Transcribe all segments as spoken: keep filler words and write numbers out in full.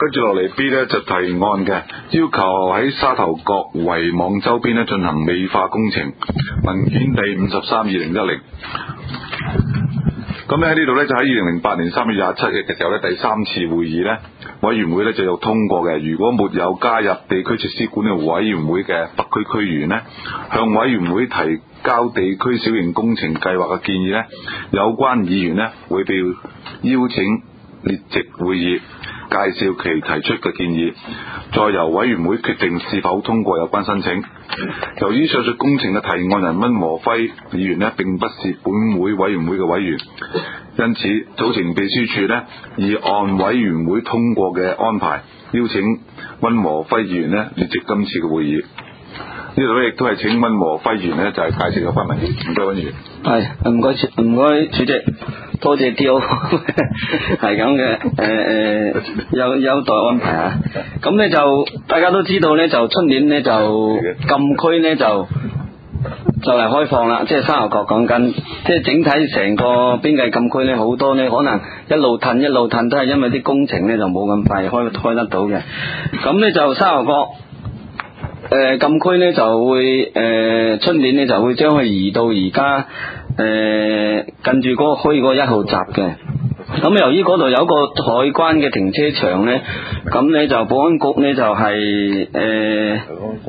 跟住落嚟 B 呢，就提案嘅，要求喺沙頭角圍網周邊呢進行美化工程，文件第五十三二零一零。咁喺呢度呢，就喺二零零八年三月廿七日嘅時候呢，第三次會議呢，委員會呢就有通過嘅，如果沒有加入地區設施管理委員會嘅北區區議員呢，向委員會提交地區小型工程計劃嘅建議呢，有關議員呢會被邀請列席會議，介紹其提出嘅建議，再由委員會決定是否通過有關申請。由於上述工程嘅提案人溫和輝議員呢並不是本會委員會嘅委員，因此組成秘書處呢以按委員會通過嘅安排，邀請溫和輝議員呢列席今次嘅會議。呢度咧亦都係請溫和輝議員呢就係、是、介紹有關文件。唔該，溫議員。 係唔該，唔該主席，多謝 D O 係咁嘅，誒誒有有待安排啊。咁咧就大家都知道咧，就出年咧就禁區咧就就嚟開放啦，即係沙頭角講緊，即係整體成個邊界禁區咧，好多咧可能一路褪一路褪，都係因為啲工程咧就冇咁快開開得到嘅。咁咧就沙頭角誒、呃、禁區咧就會誒出、呃、年咧就會將佢移到而家誒近住嗰個區嗰個一號閘嘅。咁由於嗰度有一個海關嘅停車場咧，咁咧就保安局咧就係、是、誒、呃、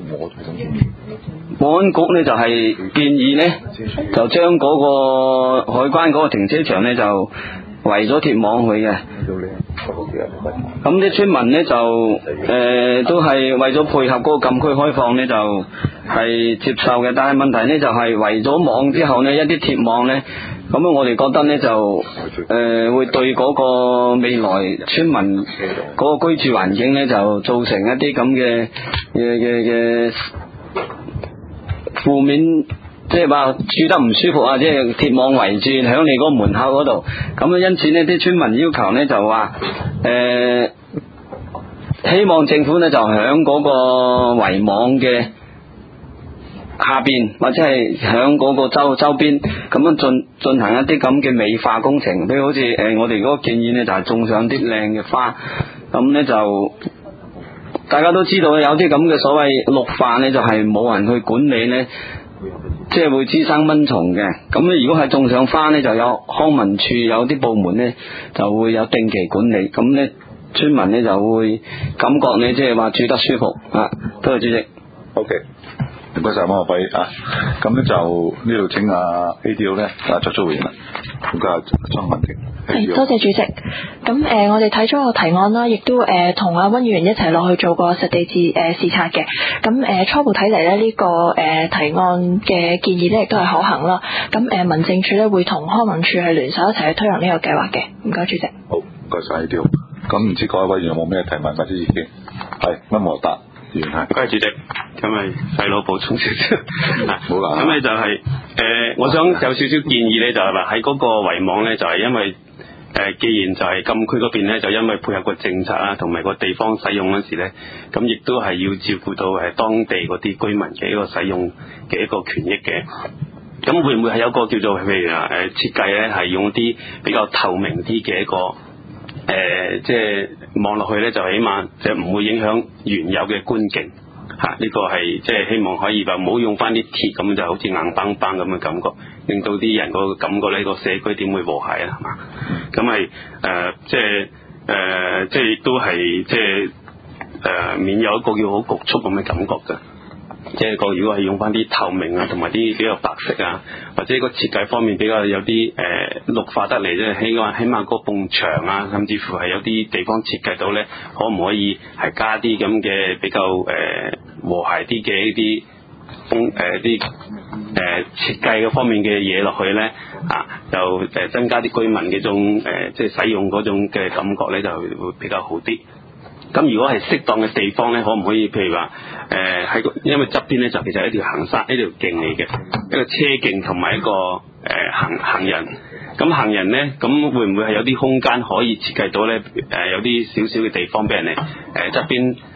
保安局咧就係、是、建議咧就將嗰個海關嗰個停車場咧就圍咗鐵網去嘅。咁啲村民呢，就誒、呃、都係為咗配合嗰個禁區開放呢，就係、是、接受嘅。但係問題呢，就係圍咗網之後呢，一啲鐵網呢，咁我哋覺得呢，就誒、呃、會對嗰個未來村民嗰個居住環境呢，就造成一啲咁嘅嘅嘅嘅負面。即係話住得唔舒服啊！即係鐵網圍住響你嗰個門口嗰度，咁啊，因此呢啲村民要求呢，就話誒、呃，希望政府呢，就響嗰個圍網嘅下邊或者係響嗰個周周邊咁樣進進行一啲咁嘅美化工程，譬如好似誒、呃、我哋嗰個建議呢，就係、是、種上啲靚嘅花，咁呢，就大家都知道有啲咁嘅所謂綠化呢，就係、是、冇人去管理呢。即係會滋生蚊蟲嘅，咁咧如果係種上花呢，就有康文署有啲部門呢，就會有定期管理，咁呢村民呢，就會感覺呢，即係話住得舒服啊。多謝主席。 O K，唔該晒溫和輝啊，咁咧就呢度請阿 A D O 咧啊作出回應啦。唔該，莊文婷。 係，多謝主席。咁誒、呃，我哋睇咗個提案啦，亦都誒同阿溫議員一齊落去做過實地自誒、呃、視察嘅。咁誒、呃、初步睇嚟咧，呢、這個誒、呃、提案嘅建議咧，亦都係可行啦。咁誒、呃、民政處咧會同康文署係聯手一齊去推行呢個計劃嘅。唔該，主席。 好，唔該晒 A D O。咁唔知各位委員有冇咩提問或者意見？係溫和達。唔該主席，咁咪細佬補充少少， 好啦。 咁咧就係、是、誒、呃，我想有少少建議咧，就係話喺嗰個圍網咧，就係、是、因為誒、呃，既然就係禁區嗰邊咧，就因為配合個政策啦，同埋個地方使用嗰時咧，咁亦都係要照顧到誒當地嗰啲居民嘅一個使用嘅一個權益嘅。咁會唔會係有個叫做譬如啊誒設計咧，係用啲比較透明啲嘅一個誒、呃，即係望落去咧，就起碼就唔會影響原有嘅觀景嚇。呢、這個係即係希望可以話唔好用翻啲鐵咁，就好似硬邦邦咁嘅感覺，令到啲人個感覺呢個社區點會和諧啊？係嘛？咁係誒，即係誒、呃，即係都係即係誒、呃，免有一個叫好局促咁嘅感覺㗎。即係個如果係用翻啲透明啊，同埋啲比較白色啊，或者個設計方面比較有啲誒、呃、綠化得嚟咧，起碼起碼嗰埲牆啊，甚至乎係有啲地方設計到咧，可唔可以係加啲咁嘅比較誒、呃、和諧啲嘅一啲風誒啲誒設計嘅方面嘅嘢落去咧啊，就誒增加啲居民嘅種誒、呃、即係使用嗰種嘅感覺咧，就會比較好啲。咁如果係適當嘅地方咧，可唔可以譬如話誒喺個，因為側邊咧就其實係一條行山，一條徑嚟嘅，一個車徑同埋一個誒、呃、行行人。咁行人咧，咁會唔會係有啲空間可以設計到咧？誒、呃、有啲少少嘅地方俾人哋誒側邊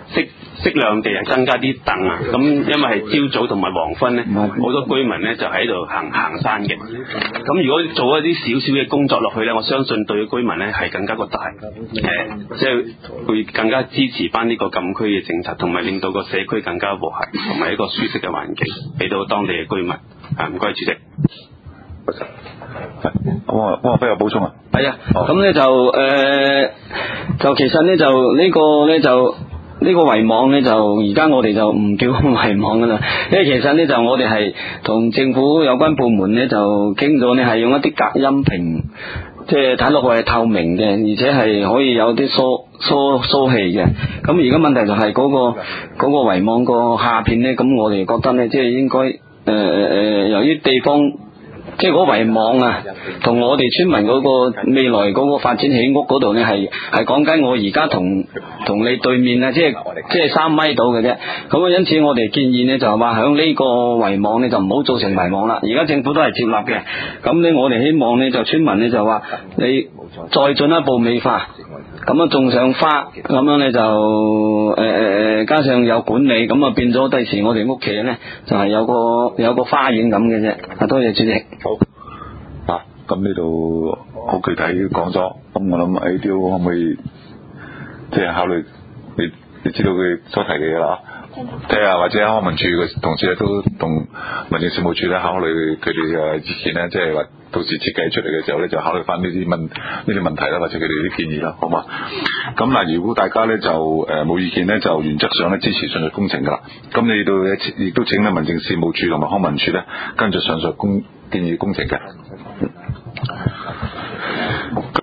適適量地係增加啲凳啊。咁因為係朝早同埋黃昏咧，好多居民咧就喺度行行山嘅。咁如果做一啲少少嘅工作落去咧，我相信對居民咧係更加個大誒，即係會更加支持翻呢個禁區嘅政策，同埋令到個社區更加和諧，同埋一個舒適嘅環境俾到當地嘅居民。啊，唔該，主席。 汪汪華輝有補充啊？ 係啊，咁咧就誒、呃，就其實咧就呢個咧就呢個圍網咧就而家我哋就唔叫圍網噶啦，因為其實咧就我哋係同政府有關部門咧就傾咗咧係用一啲隔音屏，即係睇落去係透明嘅，而且係可以有啲疏疏疏氣嘅。咁而家問題就係嗰、嗰個嗰、嗰個圍網個下邊咧，咁我哋覺得咧即係應該誒誒誒，由於地方。即係嗰圍網啊，同我哋村民嗰個未來嗰個發展起屋嗰度咧，係係講緊我而家同同你對面啊，即係即係三米到嘅啫。咁啊，因此我哋建議咧就係話響呢個圍網咧就唔好做成圍網啦。而家政府都係接納嘅。咁咧我哋希望咧就村民咧就話你再進一步美化，咁樣種上花，咁樣咧就誒誒誒加上有管理，咁啊變咗第時我哋屋企咧就係有個有個花園咁嘅啫。啊，多謝主席。 好啊，咁呢度好具體講咗，咁我諗 A D O 可唔可以即係考慮你你知道佢所提嘅嘢啦？即係或者康文署嘅同事咧都同民政事務處咧考慮佢哋嘅意見咧，即係話到時設計出嚟嘅時候咧就考慮翻呢啲問呢啲問題啦，或者佢哋啲建議啦，好嘛？咁嗱，如果大家咧就誒冇、呃、意見咧，就原則上咧支持上述工程噶啦。咁你到咧亦都請咧民政事務處同埋康文署咧跟住上述工建議工程嘅。